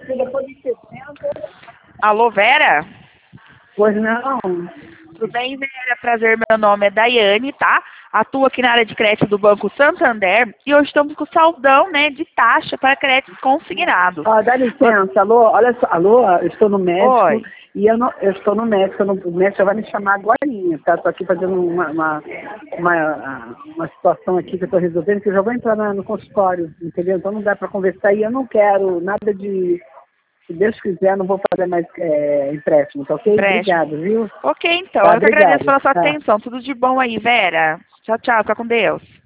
Alô, Vera? Pois não. Tudo bem, Vera? Prazer, meu nome é Daiane, tá? Atuo aqui na área de crédito do Banco Santander e hoje estamos com saldão, né, de taxa para créditos consignados. Dá licença, alô, olha só, alô, eu estou no médico. Oi. E eu estou no médico, o médico já vai me chamar agorinha, tá? Estou aqui fazendo uma situação aqui que eu estou resolvendo, que eu já vou entrar no consultório, entendeu? Então não dá para conversar e eu não quero nada de, se Deus quiser, não vou fazer mais empréstimo, tá ok? Empréstimo. Obrigado, viu? Ok, então. Tá, Eu que agradeço obrigado. pela sua Tá. atenção. Tudo de bom aí, Vera. Tchau, tchau. Fica com Deus.